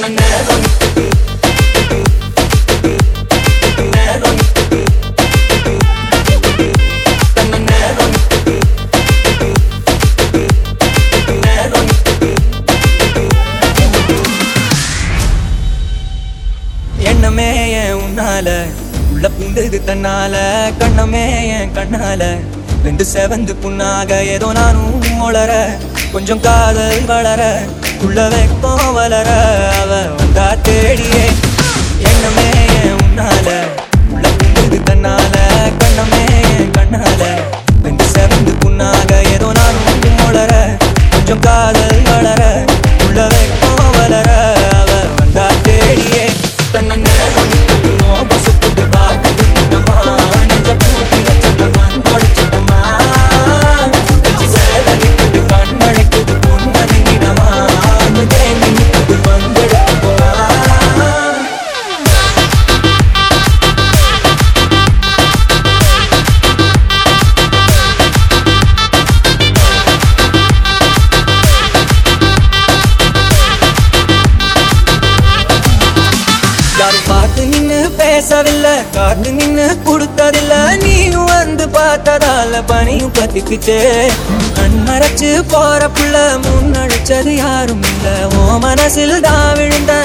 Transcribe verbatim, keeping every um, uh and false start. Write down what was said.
எண்ணமே என் உன்னால உள்ள புண்டது தன்னால கண்ணமே என் கண்ணால ரெண்டு செவந்து புண்ணாக ஏதோ நானும் வளர கொஞ்சம் காதல் வளர உள்ள வைக்கும் வளர அவ வந்தா தேடியே எண்ணமே என் உன்னால உள்ள புண்டது தன்னால கண்ணமே என் கண்ணால ரெண்டு செவந்து புண்ணாக ஏதோ நானும் வளர கொஞ்சம் காதல் வளர உள்ள வைக்கும் வளர அவ வந்தா தேடியே பார்த்து நின்னு பேசவில்லை காத்து நின்னு கொடுத்ததில்ல நீயும் வந்து பார்த்ததால பனியும் பத்திக்குச்சே கண் மறைச்சு போற புள்ள முன்னடிச்சது யாரும் இல்ல ஓ மனசில் தான் விழுந்த